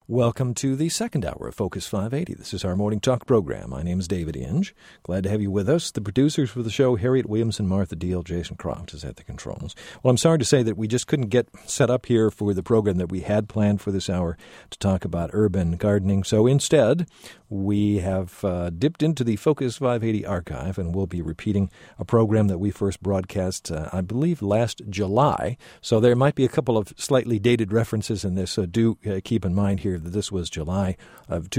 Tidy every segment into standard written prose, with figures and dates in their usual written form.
Welcome to the second hour of Focus 580. This is our morning talk program. My name is David Inge. Glad to have you with us. The producers for the show, Harriet Williamson, Martha Deal, Jason Croft is at the controls. Well, I'm sorry to say that we just couldn't get set up here for the program that we had planned for this hour to talk about urban gardening. So instead, we have dipped into the Focus 580 archive, and we'll be repeating a program that we first broadcast, I believe, last July. So there might be a couple of slightly dated references in this, so do keep in mind here that this was July of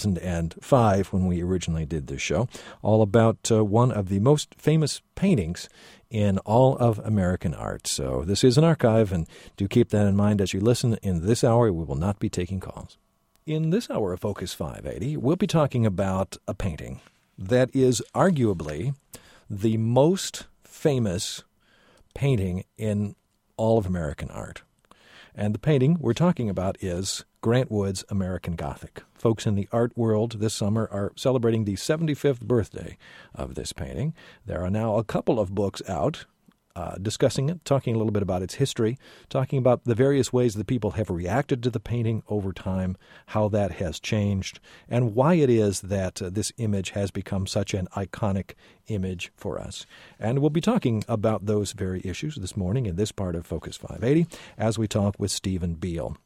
2005 when we originally did this show, all about one of the most famous paintings in all of American art. So this is an archive, and do keep that in mind as you listen. In this hour, we will not be taking calls. In this hour of Focus 580, we'll be talking about a painting that is arguably the most famous painting in all of American art. And the painting we're talking about is Grant Wood's American Gothic. Folks in the art world this summer are celebrating the 75th birthday of this painting. There are now a couple of books out discussing it, talking a little bit about its history, talking about the various ways that people have reacted to the painting over time, how that has changed, and why it is that this image has become such an iconic image for us. And we'll be talking about those very issues this morning in this part of Focus 580 as we talk with Stephen Beal.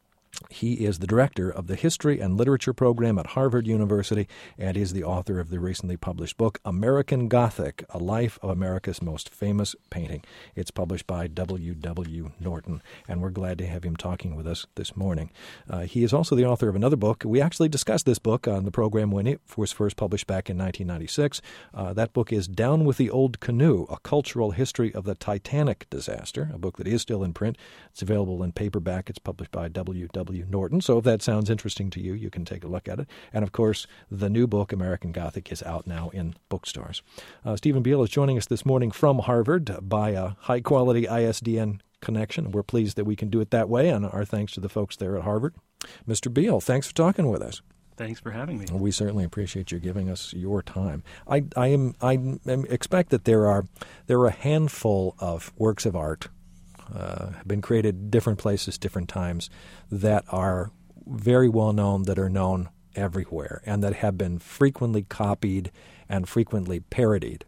He is the director of the History and Literature program at Harvard University and is the author of the recently published book, American Gothic, A Life of America's Most Famous Painting. It's published by W.W. Norton, and we're glad to have him talking with us this morning. He is also the author of another book. We actually discussed this book on the program when it was first published back in 1996. That book is Down with the Old Canoe, A Cultural History of the Titanic Disaster, a book that is still in print. It's available in paperback. It's published by W.W. Norton. So if that sounds interesting to you, you can take a look at it. And of course, the new book, American Gothic, is out now in bookstores. Stephen Beal is joining us this morning from Harvard by a high-quality ISDN connection. We're pleased that we can do it that way, and our thanks to the folks there at Harvard. Mr. Beal, thanks for talking with us. Thanks for having me. We certainly appreciate you giving us your time. I expect that there are a handful of works of art have been created different places, different times, that are very well known, that are known everywhere, and that have been frequently copied and frequently parodied.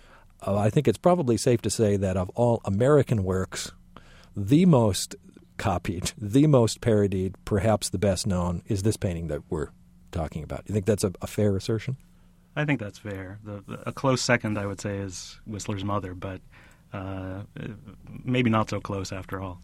I think it's probably safe to say that of all American works, the most copied, the most parodied, perhaps the best known, is this painting that we're talking about. Do you think that's a fair assertion? I think that's fair. A close second, I would say, is Whistler's Mother, but maybe not so close after all.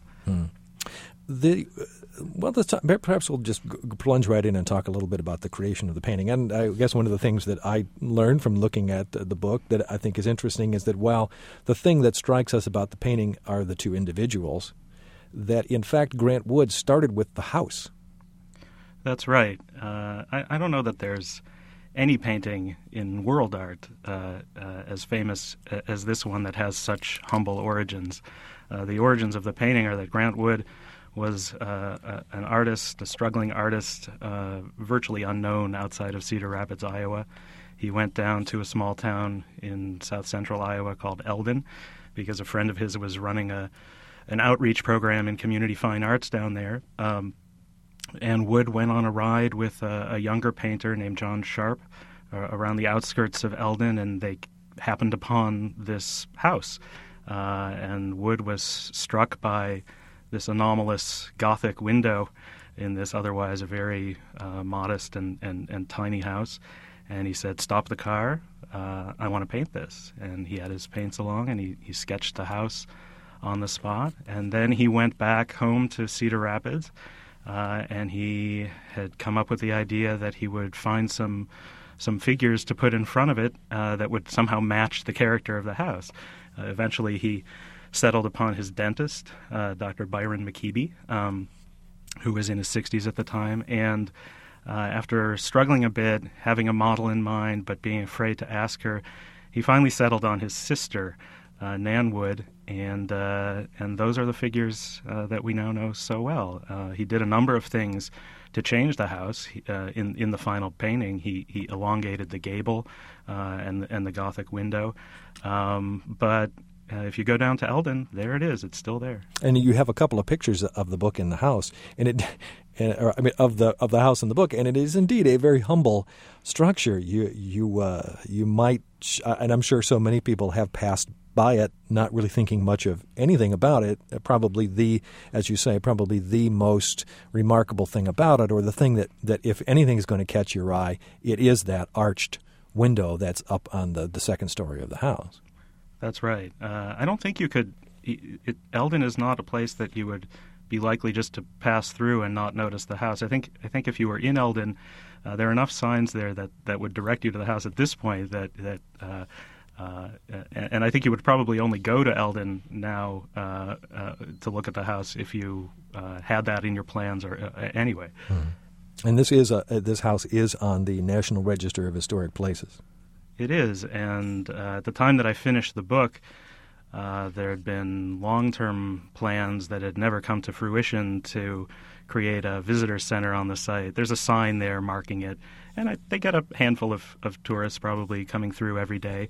Perhaps we'll just plunge right in and talk a little bit about the creation of the painting. And I guess one of the things that I learned from looking at the book that I think is interesting is that while the thing that strikes us about the painting are the two individuals, that in fact Grant Wood started with the house. That's right. I don't know that there's any painting in world art as famous as this one that has such humble origins. The origins of the painting are that Grant Wood was an artist, a struggling artist, virtually unknown outside of Cedar Rapids, Iowa. He went down to a small town in south central Iowa called Eldon because a friend of his was running an outreach program in community fine arts down there. And Wood went on a ride with a younger painter named John Sharp around the outskirts of Eldon, and they happened upon this house. And Wood was struck by this anomalous Gothic window in this otherwise a very modest and tiny house. And he said, "Stop the car. I want to paint this." And he had his paints along, and he sketched the house on the spot. And then he went back home to Cedar Rapids, and he had come up with the idea that he would find some figures to put in front of it that would somehow match the character of the house. Eventually he settled upon his dentist, Dr. Byron McKeeby, who was in his 60s at the time, and after struggling a bit, having a model in mind but being afraid to ask her, he finally settled on his sister, Nan Wood, and those are the figures that we now know so well. He did a number of things to change the house. In the final painting, he elongated the gable and the Gothic window, but if you go down to Eldon, there it is. It's still there. And you have a couple of pictures of the book in the house, of the house in the book, and it is indeed a very humble structure. You might, and I'm sure so many people have passed by it, not really thinking much of anything about it. Probably as you say, probably the most remarkable thing about it, or the thing that if anything is going to catch your eye, it is that arched window that's up on the second story of the house. That's right. I don't think you could. Eldon is not a place that you would be likely just to pass through and not notice the house. I think if you were in Eldon, there are enough signs there that would direct you to the house at this point. And I think you would probably only go to Eldon now to look at the house if you had that in your plans or anyway. Mm-hmm. And this house is on the National Register of Historic Places. It is, and at the time that I finished the book, there had been long-term plans that had never come to fruition to create a visitor center on the site. There's a sign there marking it, and they get a handful of tourists probably coming through every day.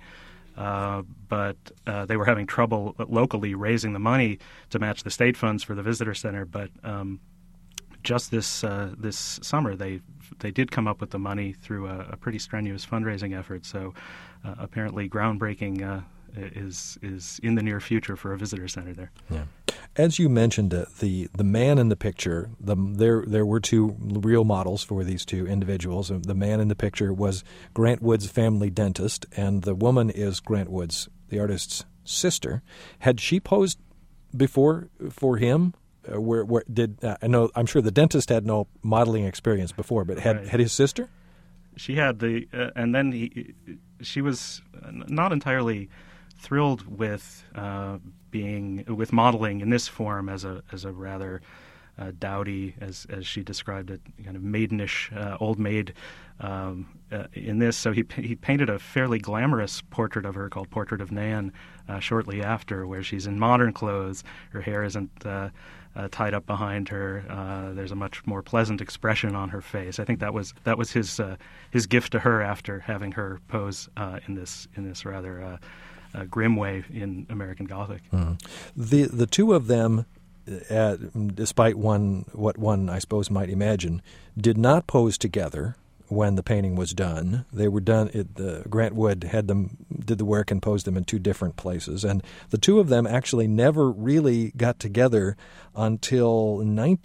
But they were having trouble locally raising the money to match the state funds for the visitor center. But just this summer, they did come up with the money through a pretty strenuous fundraising effort. So apparently, groundbreaking is in the near future for a visitor center there. Yeah. As you mentioned, the man in the picture, there were two real models for these two individuals. The man in the picture was Grant Wood's family dentist, and the woman is Grant Wood's, the artist's, sister. Had she posed before for him? I'm sure the dentist had no modeling experience before, but had his sister? She had and then she was not entirely thrilled with modeling in this form as a rather dowdy, as she described it, kind of maidenish old maid in this. So he painted a fairly glamorous portrait of her called Portrait of Nan shortly after, where she's in modern clothes. Her hair isn't tied up behind her. There's a much more pleasant expression on her face. I think that was his gift to her after having her pose in this rather grim way in American Gothic. Mm. The two of them, despite what one I suppose might imagine, did not pose together when the painting was done. They were done. Grant Wood did the work and posed them in two different places, and the two of them actually never really got together until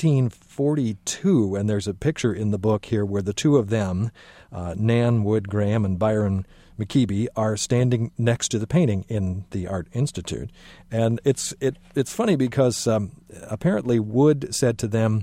1942. And there's a picture in the book here where the two of them, Nan Wood Graham and Byron McKeeby, are standing next to the painting in the Art Institute. And it's funny because apparently Wood said to them,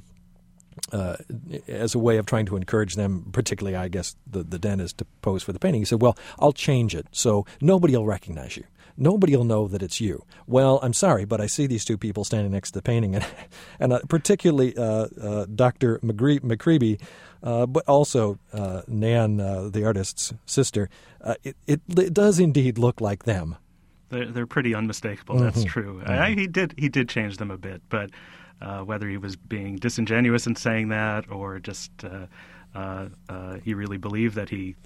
as a way of trying to encourage them, particularly, I guess, the dentist, to pose for the painting, he said, well, I'll change it so nobody will recognize you. Nobody will know that it's you. Well, I'm sorry, but I see these two people standing next to the painting, and particularly Dr. McCreeby, but also Nan, the artist's sister. It does indeed look like them. They're pretty unmistakable. That's true. Mm-hmm. He did change them a bit, but whether he was being disingenuous in saying that, or just he really believed that he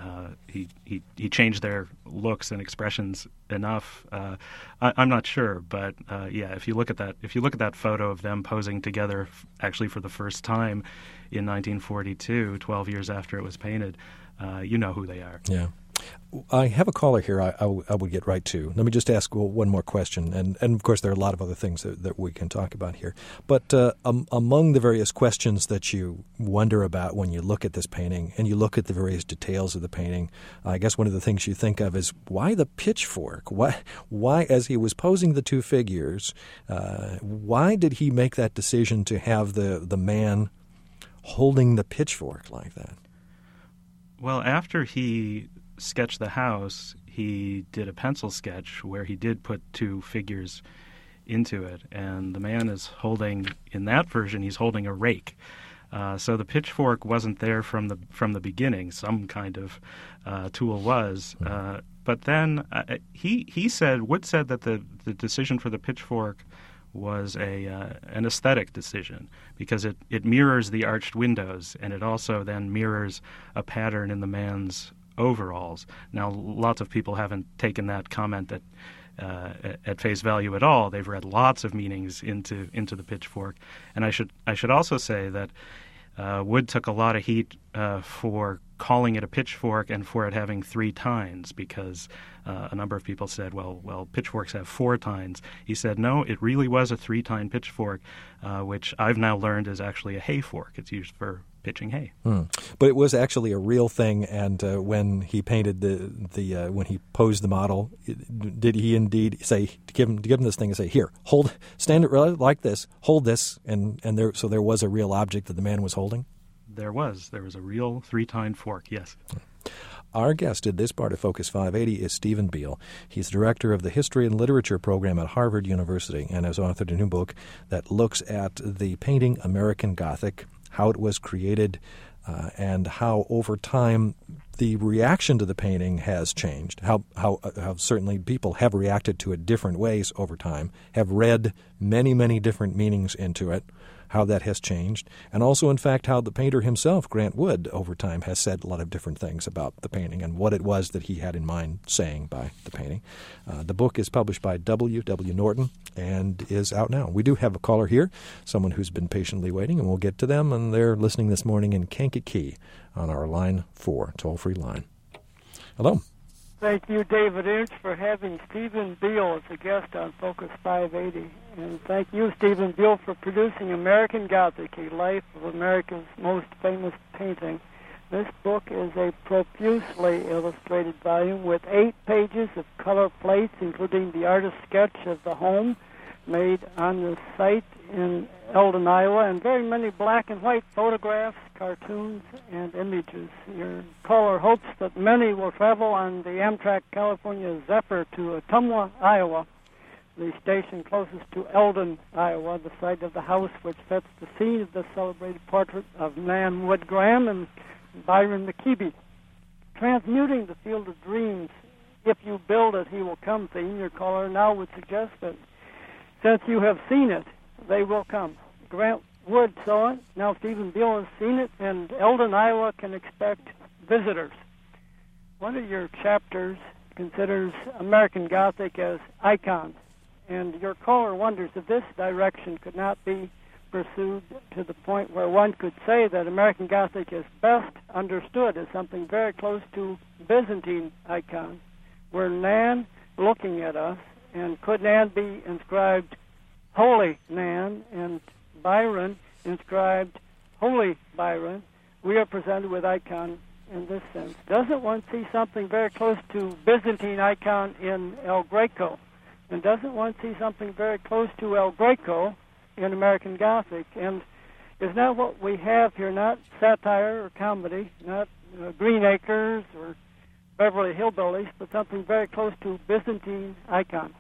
changed their looks and expressions enough, I'm not sure. But if you look at that photo of them posing together, actually for the first time in 1942, 12 years after it was painted, you know who they are. Yeah. I have a caller here I would get right to. Let me just ask one more question. And of course, there are a lot of other things that we can talk about here. But among the various questions that you wonder about when you look at this painting and you look at the various details of the painting, I guess one of the things you think of is, why the pitchfork? Why, as he was posing the two figures, why did he make that decision to have the man holding the pitchfork like that? Well, after he sketched the house, he did a pencil sketch where he did put two figures into it, and the man is holding, in that version, he's holding a rake. So the pitchfork wasn't there from the beginning. Some kind of tool was, but then Wood said that the decision for the pitchfork was an aesthetic decision, because it mirrors the arched windows, and it also then mirrors a pattern in the man's overalls. Now, lots of people haven't taken that comment at face value at all. They've read lots of meanings into the pitchfork. And I should also say that Wood took a lot of heat for calling it a pitchfork and for it having 3 tines, because a number of people said, well, pitchforks have 4 tines. He said, no, it really was a 3-tine pitchfork, which I've now learned is actually a hay fork. It's used for pitching hay. But it was actually a real thing, and when he painted when he posed the model, did he indeed say to give him this thing and say, "Here, stand it like this, hold this," and there was a real object that the man was holding? There was a real 3-tine fork, yes. Our guest in this part of Focus 580 is Stephen Beal. He's director of the History and Literature program at Harvard University and has authored a new book that looks at the painting American Gothic, how it was created, and how over time the reaction to the painting has changed, how certainly people have reacted to it different ways over time, have read many, many different meanings into it, how that has changed, and also, in fact, how the painter himself, Grant Wood, over time has said a lot of different things about the painting and what it was that he had in mind saying by the painting. The book is published by W.W. Norton and is out now. We do have a caller here, someone who's been patiently waiting, and we'll get to them, and they're listening this morning in Kankakee on our Line 4 toll-free line. Hello. Thank you, David Inch, for having Stephen Beal as a guest on Focus 580. And thank you, Stephen Beal, for producing American Gothic, a life of America's most famous painting. This book is a profusely illustrated volume with 8 pages of color plates, including the artist's sketch of the home made on the site in Eldon, Iowa, and very many black and white photographs, cartoons, and images. Your caller hopes that many will travel on the Amtrak California Zephyr to Ottumwa, Iowa, the station closest to Eldon, Iowa, the site of the house which sets the scene of the celebrated portrait of Nan Wood Graham and Byron McKeeby. Transmuting the field of dreams, if you build it, he will come theme, your caller now would suggest that since you have seen it, they will come. Grant Wood saw it, now Stephen Beal has seen it, and Eldon, Iowa can expect visitors. One of your chapters considers American Gothic as icon, and your caller wonders if this direction could not be pursued to the point where one could say that American Gothic is best understood as something very close to Byzantine icon. We're Nan looking at us, and could Nan be inscribed Holy Nan and Byron inscribed Holy Byron? We are presented with icon in this sense. Doesn't one see something very close to Byzantine icon in El Greco? And doesn't one see something very close to El Greco in American Gothic? And is not what we have here not satire or comedy, not Green Acres or Beverly Hillbillies, but something very close to Byzantine icon?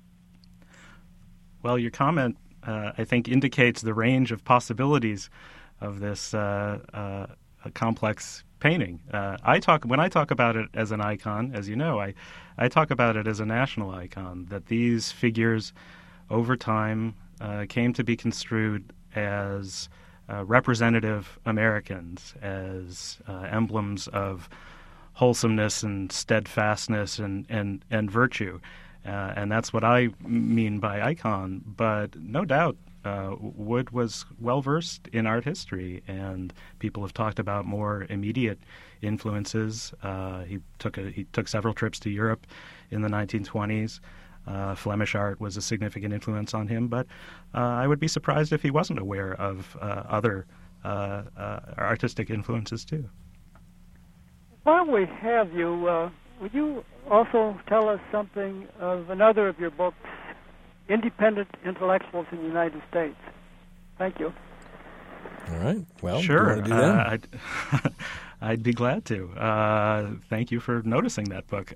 Well, your comment, I think, indicates the range of possibilities of this complex painting. When I talk about it as an icon, as you know, I talk about it as a national icon, that these figures over time came to be construed as representative Americans, as emblems of wholesomeness and steadfastness and virtue. And that's what I mean by icon. But no doubt, Wood was well-versed in art history, and people have talked about more immediate influences. He took several trips to Europe in the 1920s. Flemish art was a significant influence on him, but I would be surprised if he wasn't aware of other artistic influences, too. While we have you, would you also tell us something of another of your books, Independent Intellectuals in the United States? Thank you. All right. Well, sure. Do you want to do that? I'd be glad to. Thank you for noticing that book.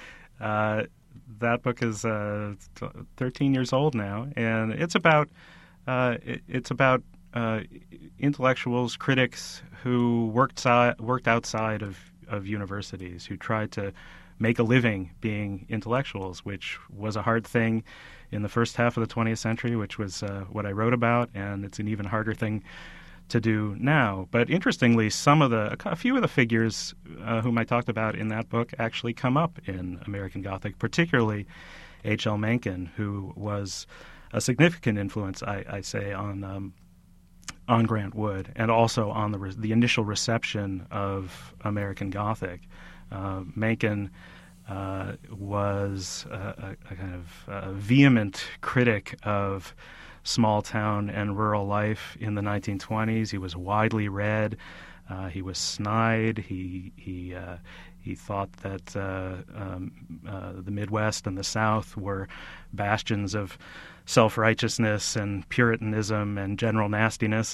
That book is 13 years old now, and it's about intellectuals, critics who worked outside of universities, who tried to make a living being intellectuals, which was a hard thing in the first half of the 20th century, which was what I wrote about, and it's an even harder thing to do now. But interestingly, a few of the figures whom I talked about in that book actually come up in American Gothic, particularly H.L. Mencken, who was a significant influence, I say, on Grant Wood, and also on the initial reception of American Gothic. Mencken was a kind of vehement critic of small-town and rural life in the 1920s. He was widely read. He was snide. He thought that the Midwest and the South were bastions of self-righteousness and Puritanism and general nastiness.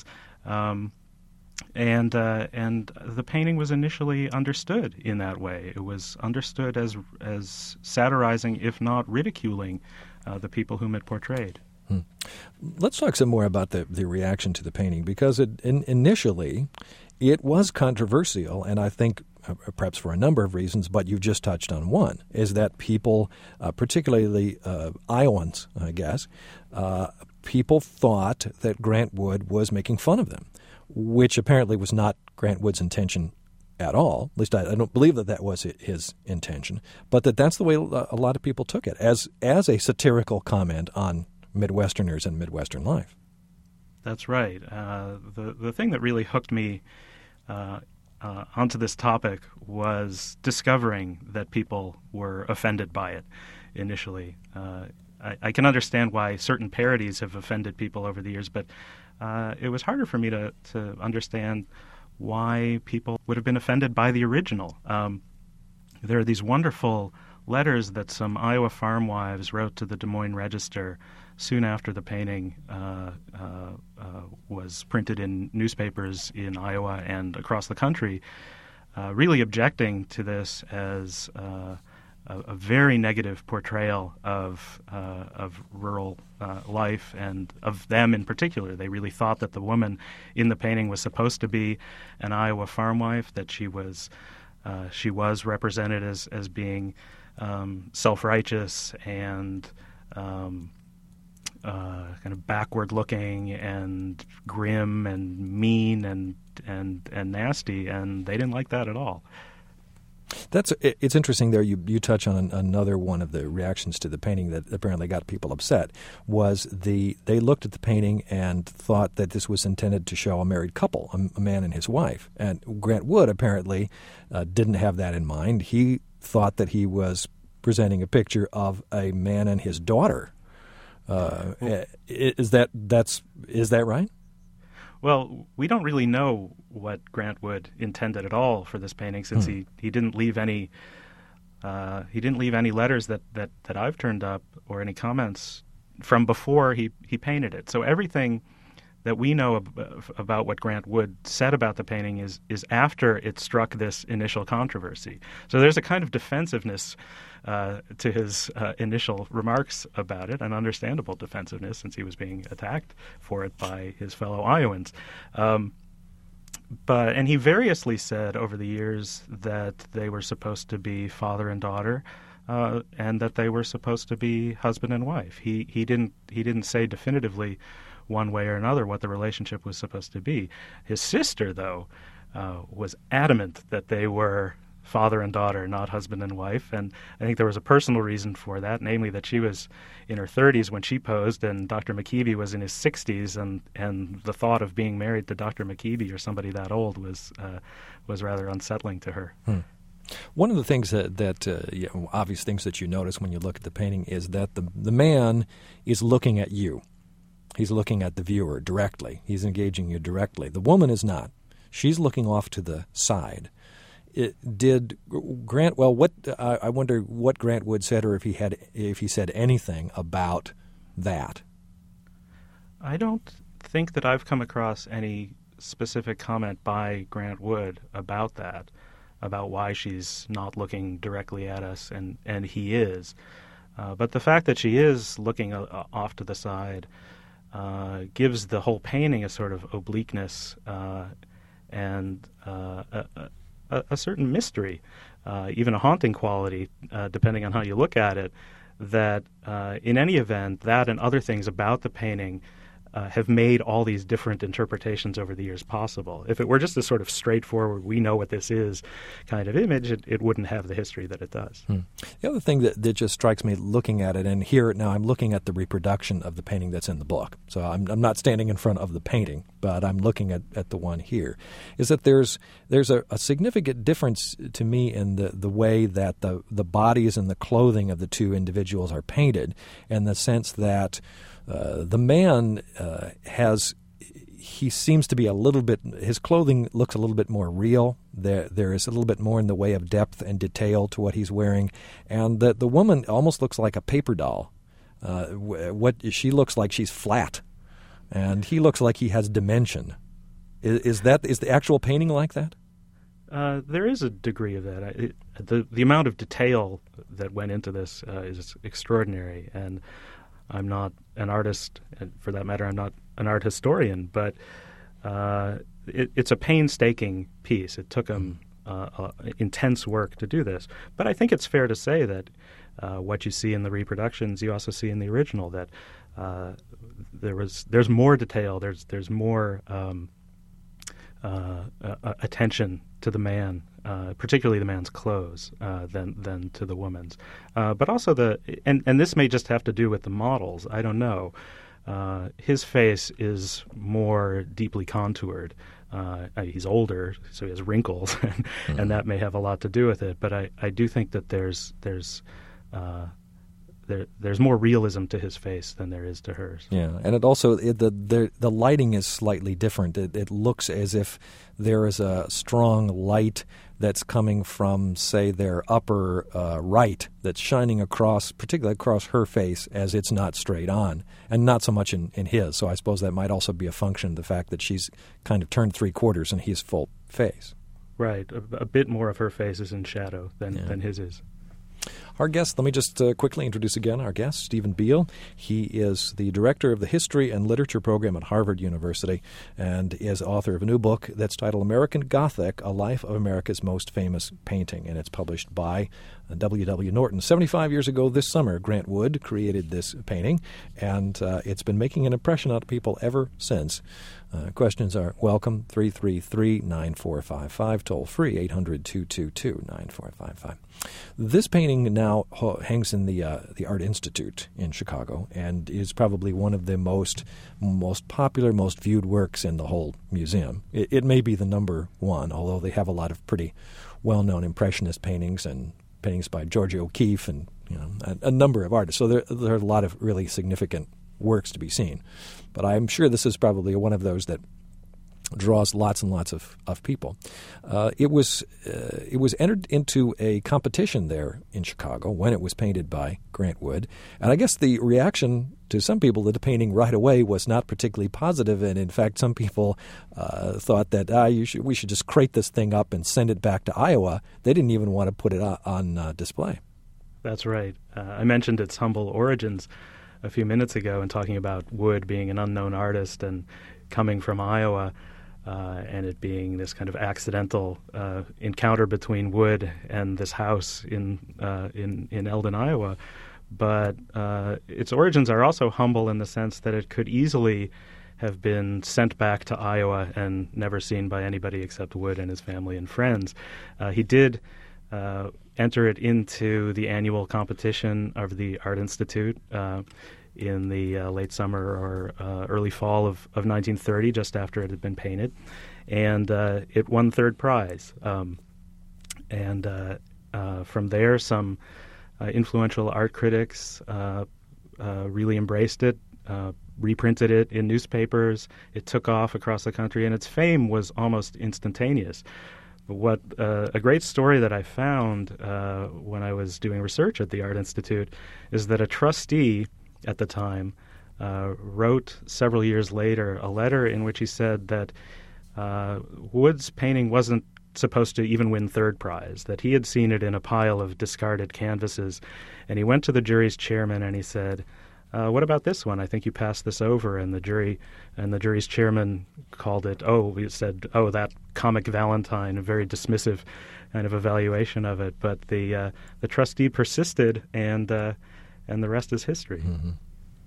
And the painting was initially understood in that way. It was understood as satirizing, if not ridiculing, the people whom it portrayed. Let's talk some more about the reaction to the painting, because initially it was controversial, and I think perhaps for a number of reasons, but you've just touched on one, is that people, particularly Iowans, I guess, people thought that Grant Wood was making fun of them, which apparently was not Grant Wood's intention at all. At least I don't believe that was his intention, but that's the way a lot of people took it, as a satirical comment on Midwesterners and Midwestern life. That's right. The thing that really hooked me onto this topic was discovering that people were offended by it initially. I can understand why certain parodies have offended people over the years, but it was harder for me to understand why people would have been offended by the original. There are these wonderful letters that some Iowa farm wives wrote to the Des Moines Register soon after the painting was printed in newspapers in Iowa and across the country, really objecting to this as a very negative portrayal of rural life and of them in particular. They really thought that the woman in the painting was supposed to be an Iowa farm wife, that she was represented as being self-righteous and kind of backward-looking and grim and mean and nasty, and they didn't like that at all. It's interesting there. You touch on another one of the reactions to the painting that apparently got people upset. Was they looked at the painting and thought that this was intended to show a married couple, a man and his wife. And Grant Wood apparently didn't have that in mind. He thought that he was presenting a picture of a man and his daughter. Is that right? Well, we don't really know what Grant Wood intended at all for this painting, since he didn't leave any letters that I've turned up or any comments from before he painted it. So everything that we know about what Grant Wood said about the painting is after it struck this initial controversy. So there's a kind of defensiveness to his initial remarks about it, an understandable defensiveness since he was being attacked for it by his fellow Iowans. And he variously said over the years that they were supposed to be father and daughter, and that they were supposed to be husband and wife. He didn't say definitively one way or another what the relationship was supposed to be. His sister, though, was adamant that they were father and daughter, not husband and wife, and I think there was a personal reason for that, namely that she was in her 30s when she posed, and Dr. McKeeby was in his 60s, and the thought of being married to Dr. McKeeby or somebody that old was rather unsettling to her. One of the things that obvious things that you notice when you look at the painting is that the man is looking at you. He's looking at the viewer directly. He's engaging you directly. The woman is not. She's looking off to the side. Did Grant? Well, I wonder what Grant Wood said, or if he said anything about that. I don't think that I've come across any specific comment by Grant Wood about that, about why she's not looking directly at us, and he is. But the fact that she is looking off to the side gives the whole painting a sort of obliqueness and a certain mystery, even a haunting quality, depending on how you look at it, that in any event, that and other things about the painting have made all these different interpretations over the years possible. If it were just a sort of straightforward, we know what this is kind of image, it wouldn't have the history that it does. The other thing that just strikes me looking at it, and here now I'm looking at the reproduction of the painting that's in the book. So I'm not standing in front of the painting, but I'm looking at the one here, is that there's a significant difference to me in the way that the bodies and the clothing of the two individuals are painted, in the sense that the man he seems to be a little bit, his clothing looks a little bit more real. There is a little bit more in the way of depth and detail to what he's wearing. And the woman almost looks like a paper doll. She looks like she's flat. And he looks like he has dimension. Is the actual painting like that? There is a degree of that. The amount of detail that went into this is extraordinary, and I'm not an artist, and for that matter, I'm not an art historian, but it's a painstaking piece. It took him intense work to do this. But I think it's fair to say that what you see in the reproductions, you also see in the original, that there's more detail, there's more attention to the man, particularly the man's clothes, than to the woman's. But also and this may just have to do with the models. I don't know. His face is more deeply contoured. He's older, so he has wrinkles, and that may have a lot to do with it. But I do think that there's more realism to his face than there is to hers. Yeah, and it also the lighting is slightly different. It looks as if there is a strong light that's coming from, say, their upper right, that's shining across, particularly across her face, as it's not straight on, and not so much in his. So I suppose that might also be a function of the fact that she's kind of turned three-quarters and he's full face. Right, a bit more of her face is in shadow than his is. Our guest, let me just quickly introduce again our guest, Stephen Beale. He is the director of the History and Literature program at Harvard University and is author of a new book that's titled American Gothic, A Life of America's Most Famous Painting, and it's published by W.W. Norton. 75 years ago this summer, Grant Wood created this painting, and it's been making an impression on people ever since. Questions are welcome, 333-9455, toll free, 800-222-9455. This painting now hangs in the Art Institute in Chicago and is probably one of the most popular, most viewed works in the whole museum. It may be the number one, although they have a lot of pretty well-known Impressionist paintings and paintings by Georgia O'Keeffe and a number of artists. So there are a lot of really significant works to be seen. But I'm sure this is probably one of those that draws lots and lots of people. It was entered into a competition there in Chicago when it was painted by Grant Wood. And I guess the reaction to some people to the painting right away was not particularly positive. And in fact, some people thought that we should just crate this thing up and send it back to Iowa. They didn't even want to put it on display. That's right. I mentioned its humble origins a few minutes ago in talking about Wood being an unknown artist and coming from Iowa, and it being this kind of accidental encounter between Wood and this house in Eldon, Iowa. But its origins are also humble in the sense that it could easily have been sent back to Iowa and never seen by anybody except Wood and his family and friends. He did enter it into the annual competition of the Art Institute in the late summer or early fall of 1930, just after it had been painted. And it won third prize. From there, some influential art critics really embraced it, reprinted it in newspapers. It took off across the country, and its fame was almost instantaneous. What a great story that I found when I was doing research at the Art Institute is that a trustee at the time wrote several years later a letter in which he said that Wood's painting wasn't supposed to even win third prize, that he had seen it in a pile of discarded canvases, and he went to the jury's chairman and he said, what about this one? I think you passed this over. And the jury's chairman called it, he said, that comic Valentine, a very dismissive kind of evaluation of it. But the trustee persisted, and the rest is history. Mm-hmm.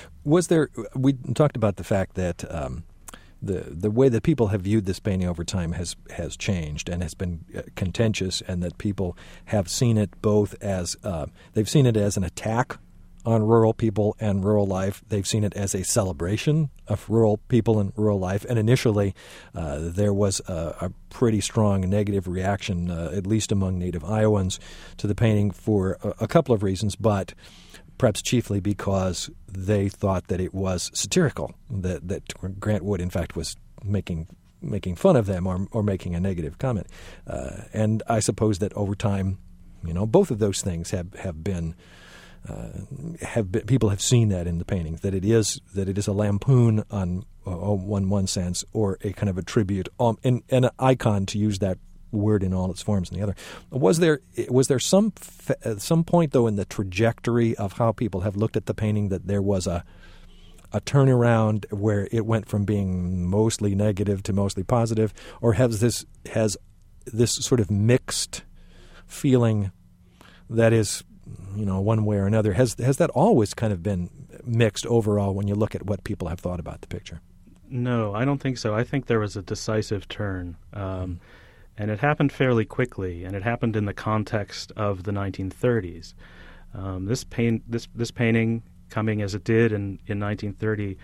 Was there? We talked about the fact that the way that people have viewed this painting over time has changed and has been contentious, and that people have seen it both as they've seen it as an attack on rural people and rural life. They've seen it as a celebration of rural people and rural life. And initially, there was a pretty strong negative reaction, at least among Native Iowans, to the painting for a couple of reasons, but perhaps chiefly because they thought that it was satirical, that Grant Wood, in fact, was making fun of them or making a negative comment. And I suppose that over time, both of those things have been people have seen that in the paintings, that it is a lampoon on one sense, or a kind of a tribute, and an icon, to use that word in all its forms, in the other. Was there some point, though, in the trajectory of how people have looked at the painting, that there was a turnaround where it went from being mostly negative to mostly positive, or has this sort of mixed feeling that is, one way or another, has that always kind of been mixed overall when you look at what people have thought about the picture? No, I don't think so. I think there was a decisive turn. And it happened fairly quickly, and it happened in the context of the 1930s. This painting, coming as it did in 1930,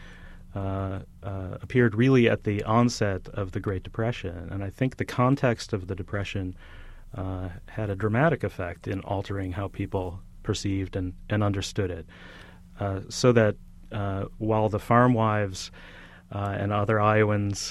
appeared really at the onset of the Great Depression. And I think the context of the Depression had a dramatic effect in altering how people perceived and understood it. So that while the farm wives and other Iowans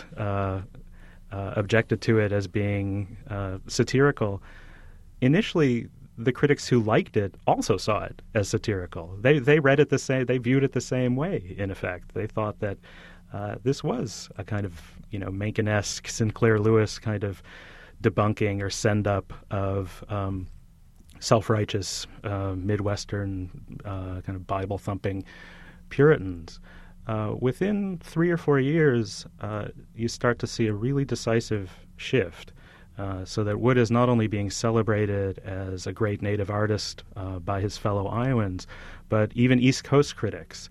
objected to it as being satirical, initially the critics who liked it also saw it as satirical. They read it the same. They viewed it the same way. In effect, they thought that this was a kind of Mencken-esque, Sinclair Lewis kind of debunking or send up of self-righteous Midwestern kind of Bible thumping Puritans. Within 3 or 4 years, you start to see a really decisive shift, so that Wood is not only being celebrated as a great native artist by his fellow Iowans, but even East Coast critics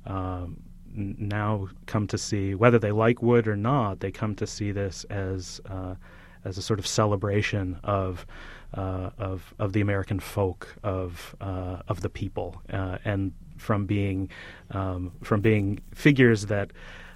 now come to see, whether they like Wood or not, they come to see this as a sort of celebration of the American folk, of the people, and from being figures that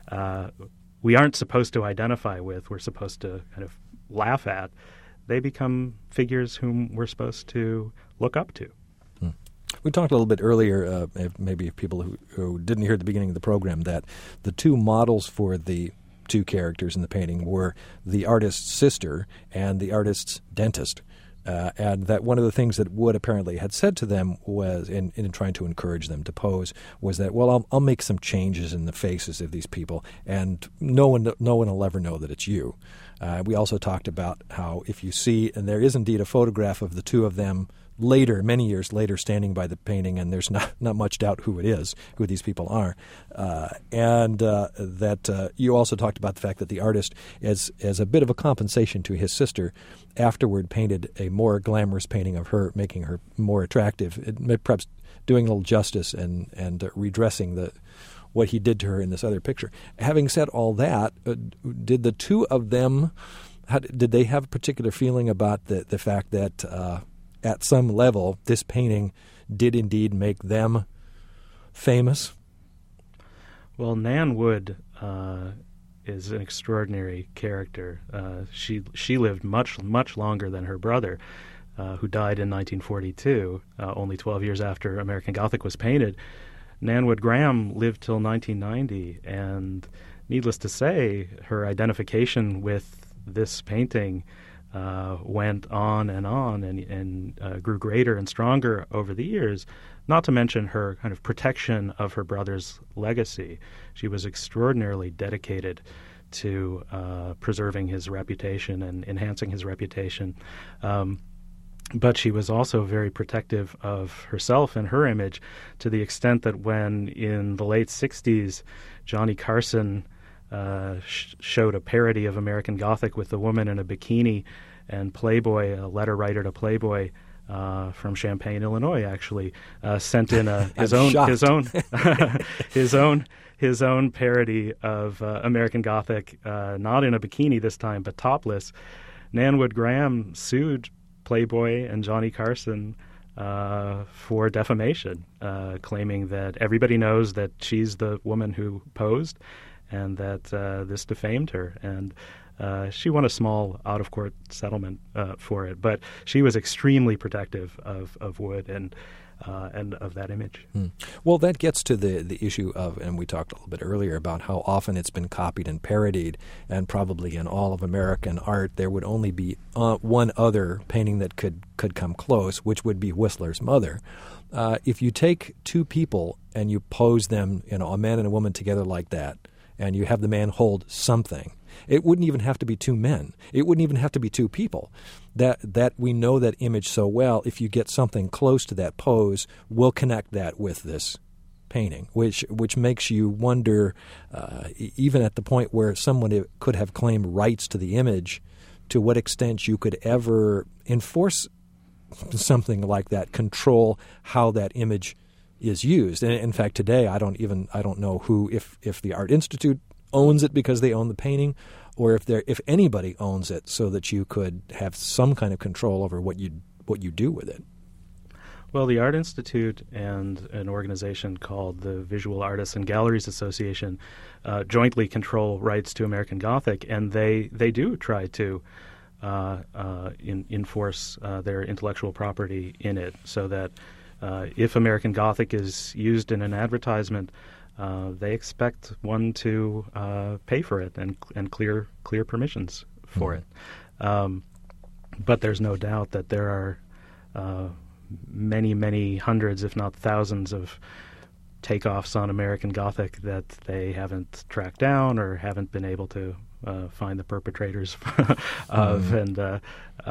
we aren't supposed to identify with, we're supposed to kind of laugh at, they become figures whom we're supposed to look up to. We talked a little bit earlier, maybe people who didn't hear at the beginning of the program, that the two models for the two characters in the painting were the artist's sister and the artist's dentist. And that one of the things that Wood apparently had said to them was, in trying to encourage them to pose, was that, well, I'll make some changes in the faces of these people, and no one will ever know that it's you. We also talked about how if you see, and there is indeed a photograph of the two of them later, many years later, standing by the painting, and there's not much doubt who these people are. And that you also talked about the fact that the artist, as a bit of a compensation to his sister, afterward painted a more glamorous painting of her, making her more attractive, perhaps doing a little justice and redressing what he did to her in this other picture. Having said all that, did the two of them, did they have a particular feeling about the fact that at some level this painting did indeed make them famous? Well, Nan Wood is an extraordinary character. She lived much longer than her brother, who died in 1942, only 12 years after American Gothic was painted. Nan Wood Graham lived till 1990, and needless to say, her identification with this painting went on and grew greater and stronger over the years, not to mention her kind of protection of her brother's legacy. She was extraordinarily dedicated to preserving his reputation and enhancing his reputation. But she was also very protective of herself and her image, to the extent that when in the late 60s Johnny Carson showed a parody of American Gothic with a woman in a bikini, and Playboy, a letter writer to Playboy, from Champaign, Illinois, actually sent in his own parody of American Gothic, not in a bikini this time, but topless. Nan Wood Graham sued Playboy and Johnny Carson for defamation, claiming that everybody knows that she's the woman who posed and that this defamed her. And she won a small out-of-court settlement for it, but she was extremely protective of Wood and of that image. Well, that gets to the issue of, and we talked a little bit earlier about how often it's been copied and parodied, and probably in all of American art there would only be one other painting that could come close, which would be Whistler's Mother. If you take two people and you pose them, a man and a woman together like that, and you have the man hold something, it wouldn't even have to be two men. It wouldn't even have to be two people. That we know that image so well, if you get something close to that pose, we'll connect that with this painting, which makes you wonder, even at the point where someone could have claimed rights to the image, to what extent you could ever enforce something like that, control how that image is used. And in fact, today I don't know who, if the Art Institute owns it because they own the painting, or if anybody owns it, so that you could have some kind of control over what you do with it. Well, the Art Institute and an organization called the Visual Artists and Galleries Association jointly control rights to American Gothic, and they do try to enforce their intellectual property in it, so that if American Gothic is used in an advertisement, they expect one to pay for it and clear permissions for it. But there's no doubt that there are many, many hundreds, if not thousands, of takeoffs on American Gothic that they haven't tracked down or haven't been able to find the perpetrators of, and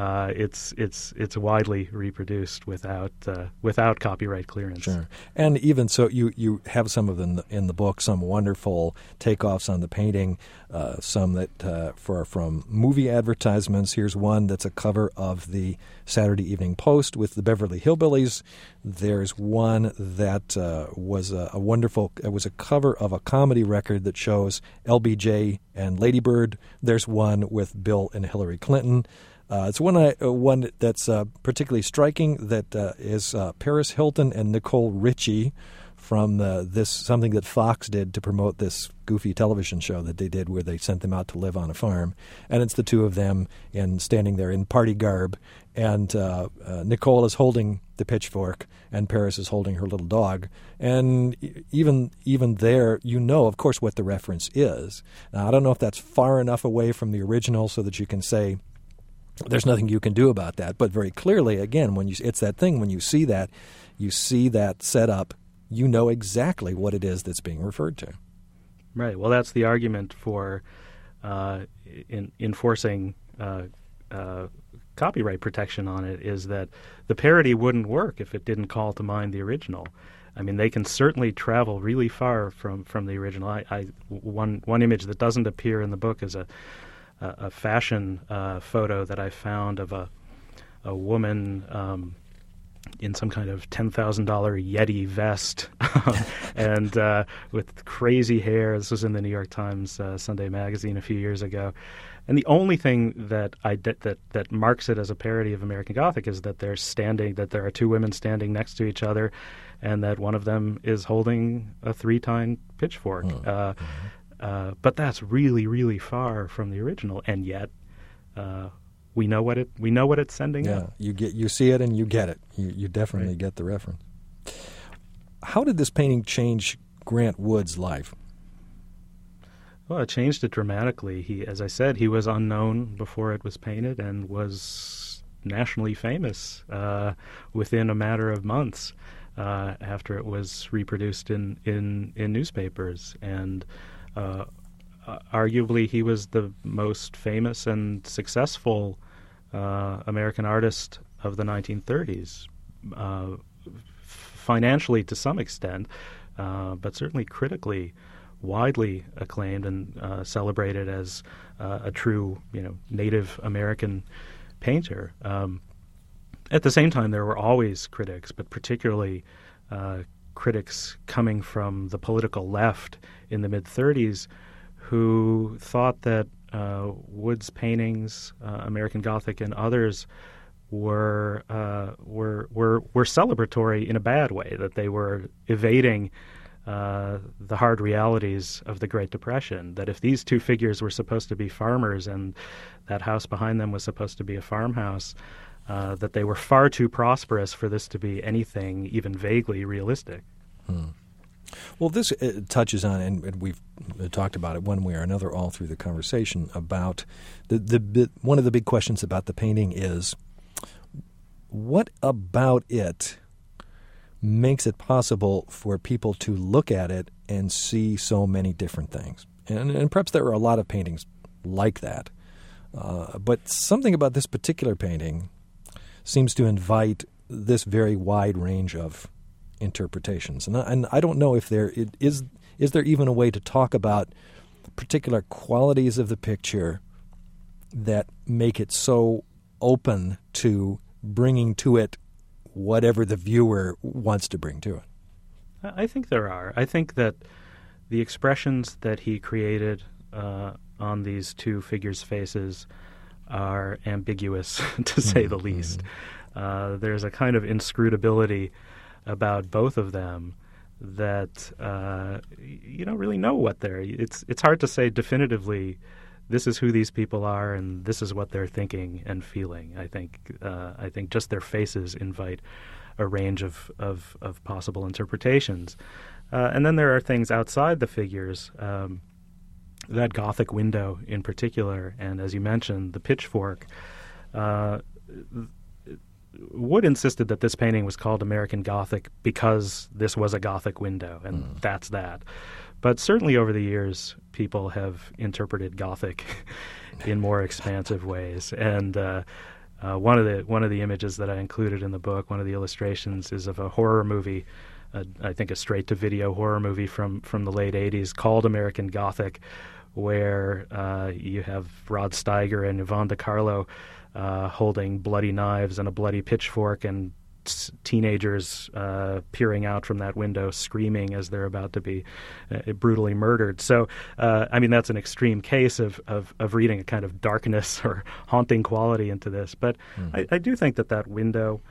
it's widely reproduced without copyright clearance. Sure, and even so, you have some of them in the book, some wonderful takeoffs on the painting, some that from movie advertisements. Here's one that's a cover of the Saturday Evening Post with the Beverly Hillbillies. There's one that was a wonderful. It was a cover of a comedy record that shows LBJ and Lady Bird. There's one with Bill and Hillary Clinton. It's one that's particularly striking, that is Paris Hilton and Nicole Richie from something that Fox did to promote this goofy television show that they did, where they sent them out to live on a farm. And it's the two of them standing there in party garb, and Nicole is holding the pitchfork and Paris is holding her little dog. And even there, of course, what the reference is. Now, I don't know if that's far enough away from the original so that you can say there's nothing you can do about that. But very clearly, again, it's that thing, when you see that set up, you know exactly what it is that's being referred to. Right. Well, that's the argument for enforcing copyright protection on it, is that the parody wouldn't work if it didn't call to mind the original. I mean, they can certainly travel really far from the original. One image that doesn't appear in the book is a fashion photo that I found of a woman in some kind of $10,000 Yeti vest and with crazy hair. This was in the New York Times Sunday magazine a few years ago. And the only thing that that marks it as a parody of American Gothic is that there are two women standing next to each other, and that one of them is holding a 3-tine pitchfork. But that's really, really far from the original, and yet we know what it's sending out. You see it and you get it. You definitely get the reference. How did this painting change Grant Wood's life? Well, it changed it dramatically. As I said, he was unknown before it was painted and was nationally famous within a matter of months after it was reproduced in newspapers. And arguably, he was the most famous and successful American artist of the 1930s, financially to some extent, but certainly critically widely acclaimed and celebrated as a true, Native American painter. At the same time, there were always critics, but particularly critics coming from the political left in the mid-'30s who thought that Wood's paintings, American Gothic and others, were celebratory in a bad way, that they were evading the hard realities of the Great Depression, that if these two figures were supposed to be farmers and that house behind them was supposed to be a farmhouse, that they were far too prosperous for this to be anything even vaguely realistic. Well, this touches on, and we've talked about it one way or another all through the conversation, about one of the big questions about the painting is, what about it makes it possible for people to look at it and see so many different things? And perhaps there are a lot of paintings like that. But something about this particular painting seems to invite this very wide range of interpretations. And I don't know if there is there even a way to talk about particular qualities of the picture that make it so open to bringing to it whatever the viewer wants to bring to it. I think there are. I think that the expressions that he created on these two figures' faces are ambiguous, to say the least. There's a kind of inscrutability about both of them that you don't really know what they're. It's hard to say definitively, this is who these people are and this is what they're thinking and feeling. I think just their faces invite a range of possible interpretations. And then there are things outside the figures, that Gothic window in particular, and as you mentioned, the pitchfork. Wood insisted that this painting was called American Gothic because this was a Gothic window, and that's that. But certainly over the years, people have interpreted Gothic in more expansive ways. And one of the images that I included in the book, one of the illustrations, is of a horror movie, I think a straight-to-video horror movie from the late 80s called American Gothic, where you have Rod Steiger and Yvonne DiCarlo holding bloody knives and a bloody pitchfork, and teenagers peering out from that window screaming as they're about to be brutally murdered. So, that's an extreme case of reading a kind of darkness or haunting quality into this. But I do think that window,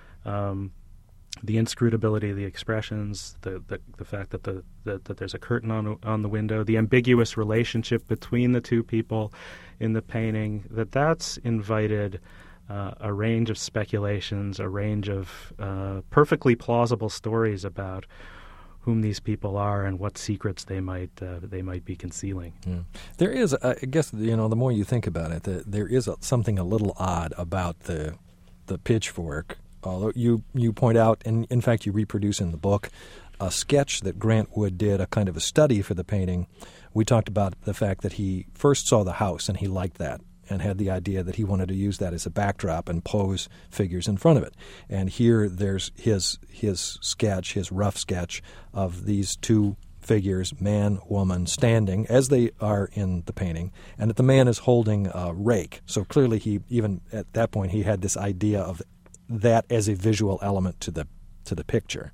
the inscrutability of the expressions, the fact that there's a curtain on the window, the ambiguous relationship between the two people in the painting, that's invited a range of speculations, a range of perfectly plausible stories about whom these people are and what secrets they might be concealing. Yeah. There is, I guess, the more you think about it, there is something a little odd about the pitchfork. Although you point out, and in fact you reproduce in the book, a sketch that Grant Wood did, a kind of a study for the painting. We talked about the fact that he first saw the house and he liked that, and had the idea that he wanted to use that as a backdrop and pose figures in front of it. And here there's his sketch, his rough sketch of these two figures, man, woman, standing as they are in the painting, and that the man is holding a rake. So clearly he, even at that point, he had this idea of that as a visual element to the picture.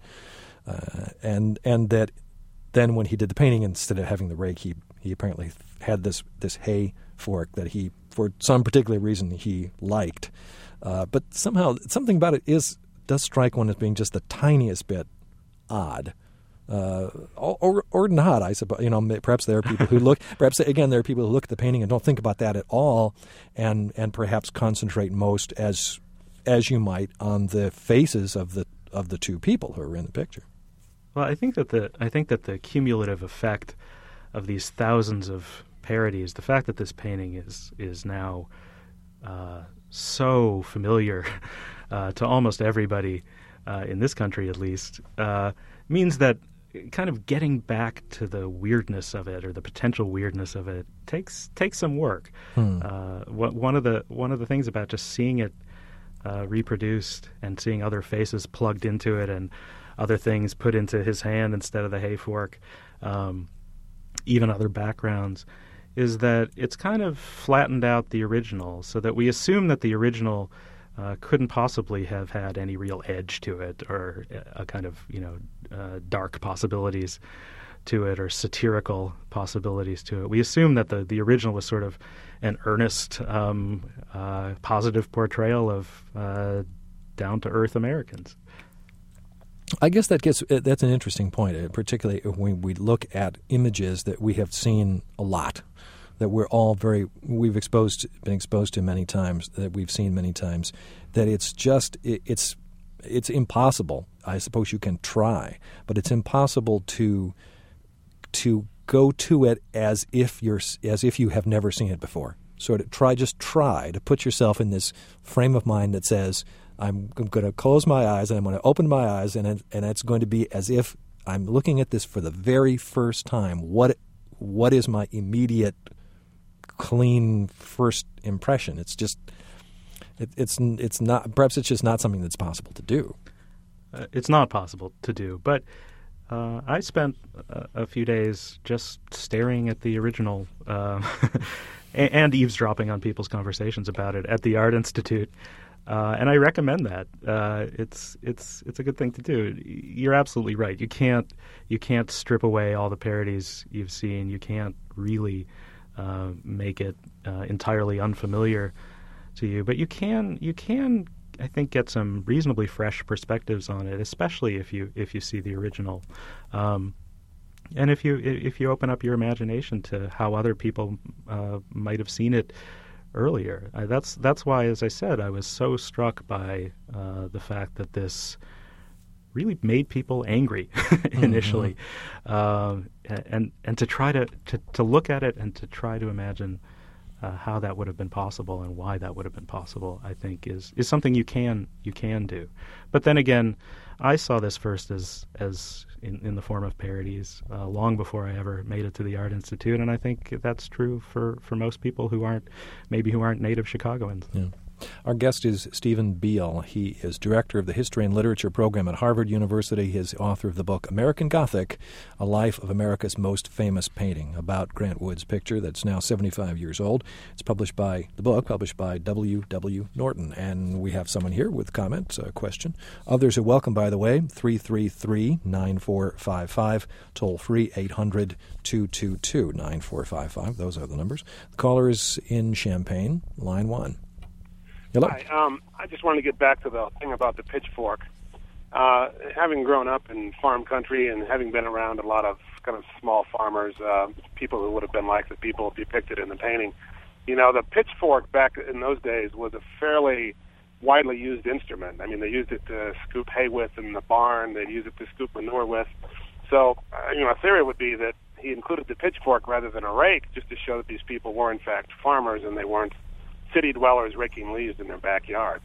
And that then when he did the painting, instead of having the rake, he apparently had this hay fork that he, for some particular reason, he liked. But somehow something about it does strike one as being just the tiniest bit odd. Or not, I suppose. Perhaps there are people who look. Perhaps again, there are people who look at the painting and don't think about that at all, and perhaps concentrate most as you might on the faces of the two people who are in the picture. Well, I think that the cumulative effect of these thousands of parodies, the fact that this painting is now so familiar to almost everybody in this country, at least, means that kind of getting back to the weirdness of it, or the potential weirdness of it, takes some work. One of the things about just seeing it reproduced and seeing other faces plugged into it and other things put into his hand instead of the hay fork, even other backgrounds, is that it's kind of flattened out the original, so that we assume that the original couldn't possibly have had any real edge to it, or a kind of dark possibilities to it, or satirical possibilities to it. We assume that the original was sort of an earnest, positive portrayal of down-to-earth Americans. I guess that's an interesting point, particularly when we look at images that we have seen a lot, that we've been exposed to many times, that we've seen many times, that it's impossible. I suppose you can try, but it's impossible to go to it as if you have never seen it before. So try to put yourself in this frame of mind that says, I'm going to close my eyes and I'm going to open my eyes, and it's going to be as if I'm looking at this for the very first time. What is my immediate, clean first impression? It's just it's not. Perhaps it's just not something that's possible to do. It's not possible to do, but I spent a few days just staring at the original and eavesdropping on people's conversations about it at the Art Institute. And I recommend that. It's a good thing to do. You're absolutely right. You can't strip away all the parodies you've seen. You can't really make it entirely unfamiliar to you. But you can I think, get some reasonably fresh perspectives on it, especially if you see the original. And if you open up your imagination to how other people might have seen it earlier. That's why, as I said, I was so struck by the fact that this really made people angry initially, and to try to look at it and to try to imagine how that would have been possible and why that would have been possible, I think is something you can do. But then again, I saw this first as in the form of parodies long before I ever made it to the Art Institute, and I think that's true for most people who aren't native Chicagoans. Yeah. Our guest is Stephen Beal. He is director of the History and Literature program at Harvard University. He is author of the book American Gothic, A Life of America's Most Famous Painting, about Grant Wood's picture that's now 75 years old. It's published by W.W. Norton. And we have someone here with comments, a question. Others are welcome, by the way, 333-9455, toll free 800-222-9455. Those are the numbers. The caller is in Champaign, line 1. Hello. Hi. I just wanted to get back to the thing about the pitchfork. Having grown up in farm country and having been around a lot of kind of small farmers, people who would have been like the people depicted in the painting, the pitchfork back in those days was a fairly widely used instrument. I mean, they used it to scoop hay with in the barn. They'd use it to scoop manure with. So, a theory would be that he included the pitchfork rather than a rake just to show that these people were, in fact, farmers and they weren't city dwellers raking leaves in their backyard.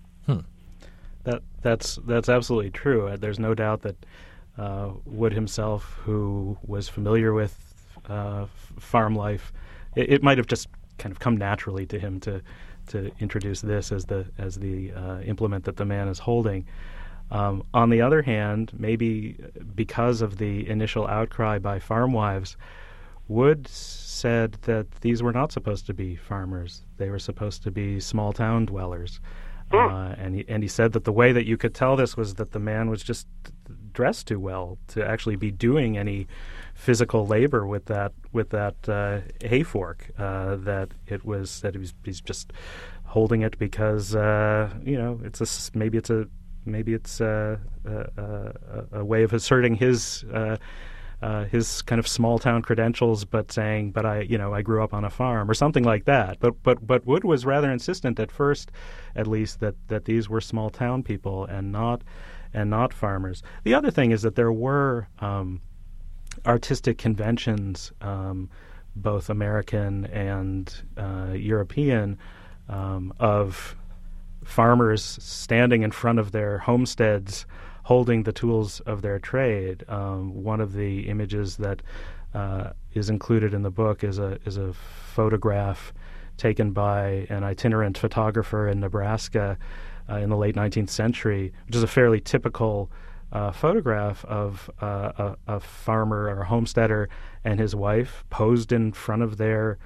That's absolutely true. There's no doubt that Wood himself, who was familiar with farm life, it might have just kind of come naturally to him to introduce this as the implement that the man is holding. On the other hand, maybe because of the initial outcry by farm wives, Wood said that these were not supposed to be farmers. They were supposed to be small town dwellers. And he said that the way that you could tell this was that the man was just dressed too well to actually be doing any physical labor with that hay fork. That he's just holding it because maybe it's a way of asserting his kind of small town credentials, but saying, I grew up on a farm or something like that. But Wood was rather insistent at first, at least, that these were small town people and not farmers. The other thing is that there were artistic conventions, both American and European, of farmers standing in front of their homesteads holding the tools of their trade. One of the images that is included in the book is a photograph taken by an itinerant photographer in Nebraska in the late 19th century, which is a fairly typical photograph of a farmer or a homesteader and his wife posed in front of their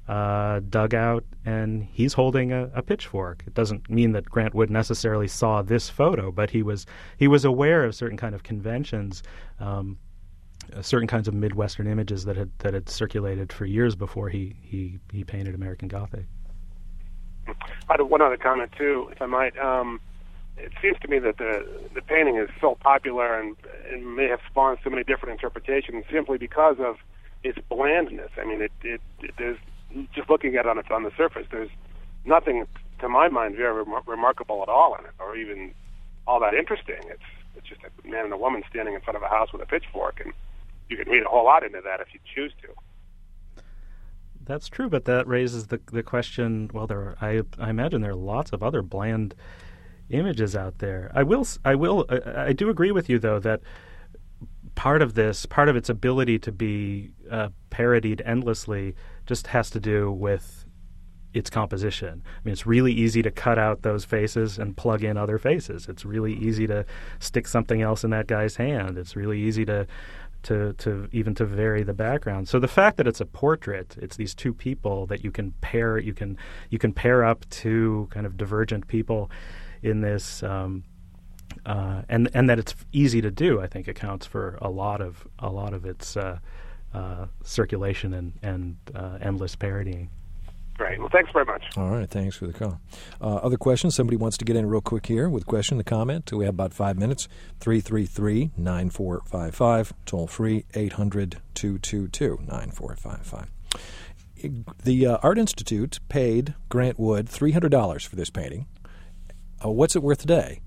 dugout, and he's holding a pitchfork. It doesn't mean that Grant Wood necessarily saw this photo, but he was aware of certain kind of conventions, certain kinds of Midwestern images that had circulated for years before he painted American Gothic. I had one other comment too, if I might. It seems to me that the painting is so popular and may have spawned so many different interpretations simply because of its blandness. I mean, there's just looking at it on the surface, there's nothing to my mind very remarkable at all in it, or even all that interesting. It's just a man and a woman standing in front of a house with a pitchfork, and you can read a whole lot into that if you choose to. That's true, but that raises the question. Well, I imagine there are lots of other bland images out there. I do agree with you, though, that part of its ability to be parodied endlessly just has to do with its composition. I mean, it's really easy to cut out those faces and plug in other faces. It's really easy to stick something else in that guy's hand. It's really easy to even to vary the background. So the fact that it's a portrait, it's these two people that you can pair up two kind of divergent people in this, and that it's easy to do, I think accounts for a lot of its circulation and endless parodying. Great. Well, thanks very much. All right. Thanks for the call. Other questions? Somebody wants to get in real quick here with a question, a comment. We have about 5 minutes. 333-9455. Toll free, 800-222-9455. The Art Institute paid Grant Wood $300 for this painting. What's it worth today?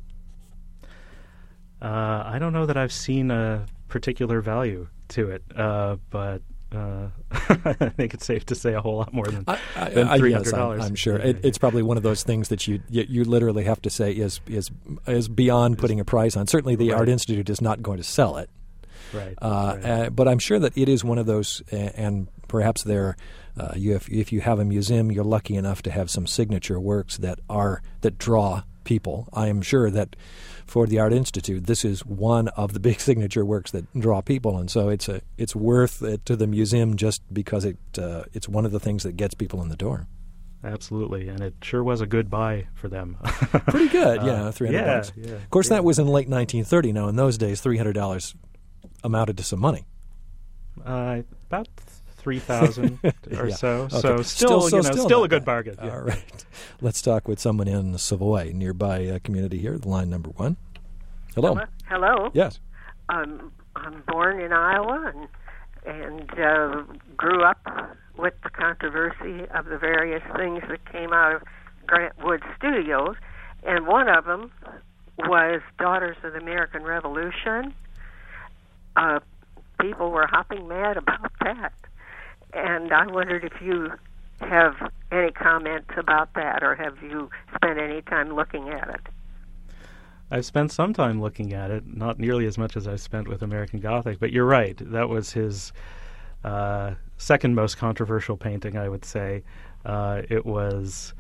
I don't know that I've seen a particular value to it, but I think it's safe to say a whole lot more than $300. Yes, I'm sure. It's probably one of those things that you literally have to say is beyond putting a price on. Certainly the Art Institute is not going to sell it. Right. But I'm sure that it is one of those, and perhaps if you have a museum, you're lucky enough to have some signature works that draw people. I am sure that for the Art Institute, this is one of the big signature works that draw people, and so it's worth it to the museum just because it's one of the things that gets people in the door. Absolutely, and it sure was a good buy for them. Pretty good, $300. Yeah, of course, that was in late 1930. Now, in those days, $300 amounted to some money. About $3,000 or so. Okay. So still a good bargain. Yeah. All right. Let's talk with someone in Savoy, nearby community here, line number 1. Hello. Hello. Yes. I'm born in Iowa and grew up with the controversy of the various things that came out of Grant Wood Studios, and one of them was Daughters of the American Revolution. People were hopping mad about that. And I wondered if you have any comments about that, or have you spent any time looking at it? I've spent some time looking at it, not nearly as much as I've spent with American Gothic, but you're right. That was his second most controversial painting, I would say. It was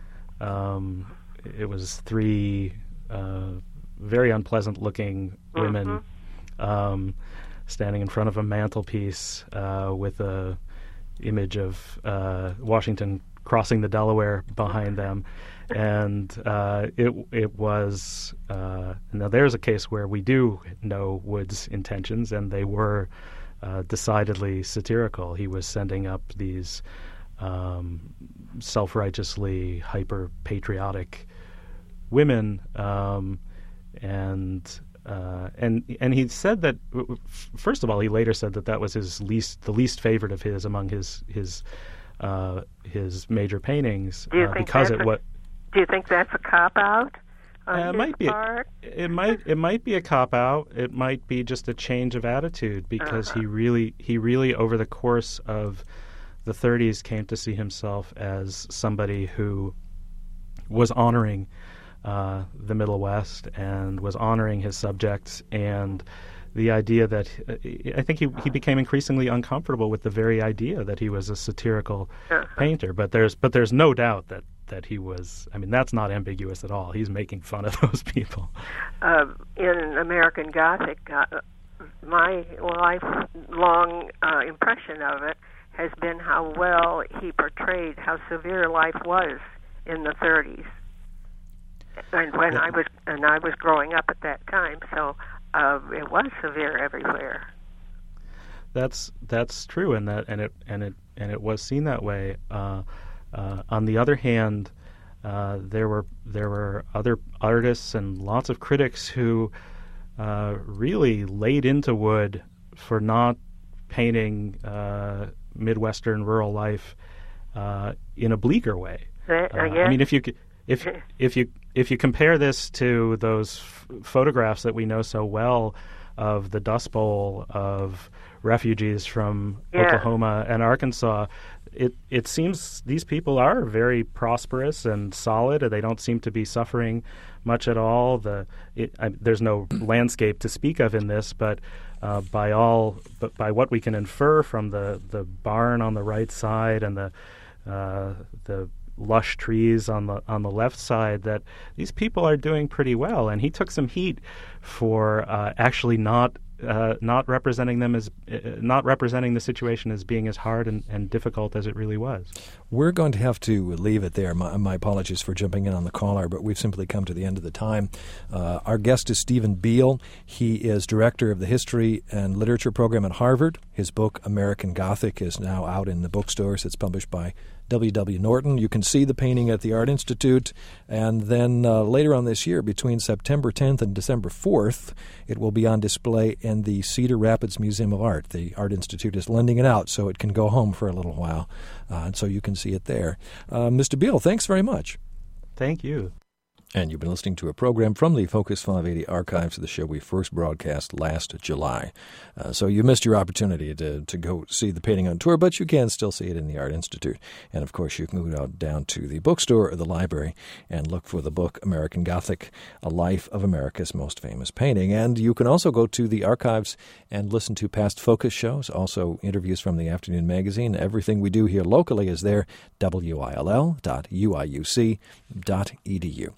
three very unpleasant-looking women standing in front of a mantelpiece with a image of Washington crossing the Delaware behind them, and it was now there's a case where we do know Wood's intentions, and they were decidedly satirical. He was sending up these self-righteously hyper-patriotic women, and he said that. First of all, he later said that was the least favorite of his among his major paintings. Do you think that's a cop out? It might be. It might be a cop out. It might be just a change of attitude because he really over the course of the 30s came to see himself as somebody who was honoring the Middle West and was honoring his subjects, and the idea that I think he became increasingly uncomfortable with the very idea that he was a satirical painter. But there's no doubt that he was. I mean, that's not ambiguous at all. He's making fun of those people. In American Gothic, my lifelong impression of it has been how well he portrayed how severe life was in the 30s. And when I was growing up at that time, so it was severe everywhere. That's true, and it was seen that way. On the other hand, there were other artists and lots of critics who really laid into Wood for not painting Midwestern rural life in a bleaker way. I mean, if you compare this to those photographs that we know so well of the Dust Bowl of refugees from Oklahoma and Arkansas, it seems these people are very prosperous and solid. They don't seem to be suffering much at all. There's no landscape to speak of in this, but by what we can infer from the barn on the right side and the lush trees on the left side, that these people are doing pretty well. And he took some heat for actually not representing them as not representing the situation as being as hard and difficult as it really was. We're going to have to leave it there. My apologies for jumping in on the caller, but we've simply come to the end of the time. Our guest is Stephen Beale. He is director of the History and Literature program at Harvard. His book, American Gothic, is now out in the bookstores. It's published by W.W. Norton. You can see the painting at the Art Institute, and then later on this year, between September 10th and December 4th, it will be on display in the Cedar Rapids Museum of Art. The Art Institute is lending it out so it can go home for a little while, and so you can see it there. Mr. Beale, thanks very much. Thank you. And you've been listening to a program from the Focus 580 archives of the show we first broadcast last July. So you missed your opportunity to go see the painting on tour, but you can still see it in the Art Institute. And, of course, you can go down to the bookstore or the library and look for the book American Gothic, A Life of America's Most Famous Painting. And you can also go to the archives and listen to past Focus shows, also interviews from the Afternoon Magazine. Everything we do here locally is there, will.uiuc.edu.